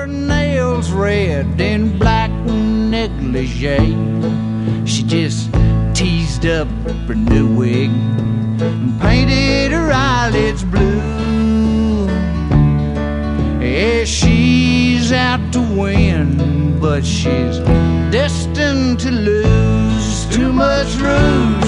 nails red and black negligee. She just teased up her new wig and painted her eyelids blue. Yeah, she's out to win, but she's destined to lose. Too much room